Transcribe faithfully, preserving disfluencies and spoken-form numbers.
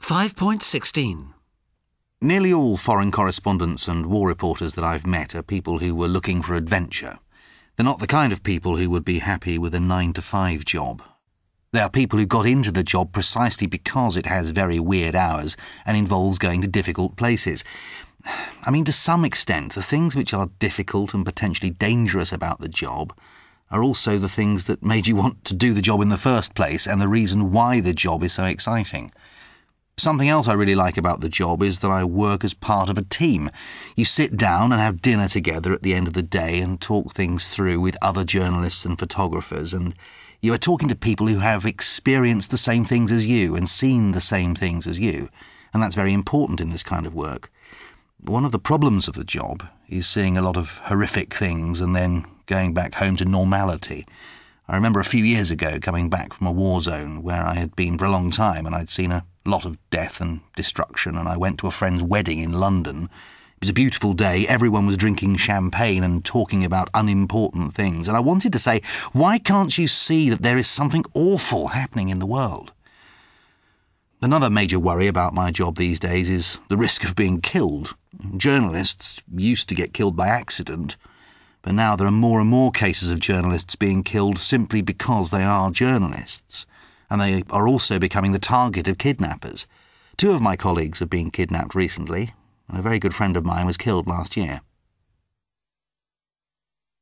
five point sixteen. Nearly all foreign correspondents and war reporters that I've met are people who were looking for adventure. They're not the kind of people who would be happy with a nine to five job. They are people who got into the job precisely because it has very weird hours and involves going to difficult places. I mean, to some extent, the things which are difficult and potentially dangerous about the job are also the things that made you want to do the job in the first place and the reason why the job is so exciting. Something else I really like about the job is that I work as part of a team. You sit down and have dinner together at the end of the day and talk things through with other journalists and photographers, and you are talking to people who have experienced the same things as you and seen the same things as you, and that's very important in this kind of work. One of the problems of the job is seeing a lot of horrific things and then going back home to normality. I remember a few years ago coming back from a war zone where I had been for a long time and I'd seen a lot of death and destruction, and I went to a friend's wedding in London. It was a beautiful day, everyone was drinking champagne and talking about unimportant things, and I wanted to say, why can't you see that there is something awful happening in the world? Another major worry about my job these days is the risk of being killed. Journalists used to get killed by accident, but now there are more and more cases of journalists being killed simply because they are journalists, and they are also becoming the target of kidnappers. Two of my colleagues have been kidnapped recently, and a very good friend of mine was killed last year.